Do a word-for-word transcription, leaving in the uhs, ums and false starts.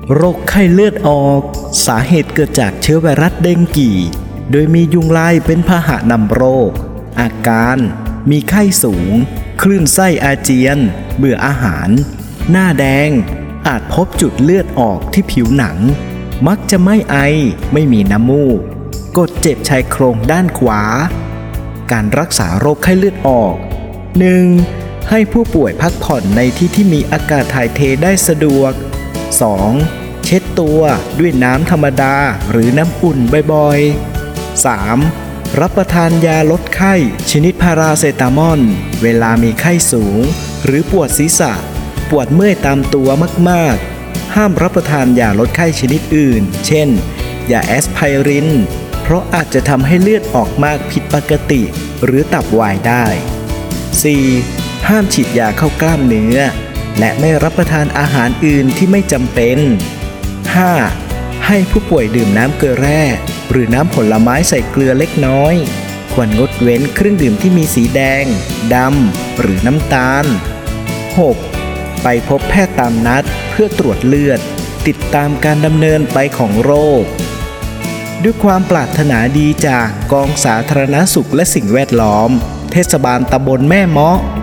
โรคไข้เลือดออกสาเหตุเกิดจากเชื้อไวรัสเดงกีโดยมียุงลายเป็นพาหะนำโรคอาการมีไข้สูงคลื่นไส้อาเจียนเบื่ออาหารหน้าแดงอาจพบจุดเลือดออกที่ผิวหนังมักจะไม่ไอไม่มีน้ำมูกกดเจ็บชายโครงด้านขวาการรักษาโรคไข้เลือดออก หนึ่ง. ให้ผู้ป่วยพักผ่อนในที่ที่มีอากาศถ่ายเทได้สะดวก สอง. เช็ดตัวด้วยน้ำธรรมดาหรือน้ำอุ่นบ่อยๆ สาม. รับประทานยาลดไข้ชนิดพาราเซตามอลเวลามีไข้สูงหรือปวดศีรษะปวดเมื่อยตามตัวมากๆห้ามรับประทานยาลดไข้ชนิดอื่นเช่นยาแอสไพรินเพราะอาจจะทำให้เลือดออกมากผิดปกติหรือตับวายได้ สี่. ห้ามฉีดยาเข้ากล้ามเนื้อและไม่รับประทานอาหารอื่นที่ไม่จำเป็น ห้า. ให้ผู้ป่วยดื่มน้ำเกลือแร่หรือน้ำผลไม้ใส่เกลือเล็กน้อยควรงดเว้นเครื่องดื่มที่มีสีแดงดำหรือน้ำตาล หก. ไปพบแพทย์ตามนัดเพื่อตรวจเลือดติดตามการดำเนินไปของโรคด้วยความปรารถนาดีจากกองสาธารณสุขและสิ่งแวดล้อมเทศบาลตำบลแม่เมาะ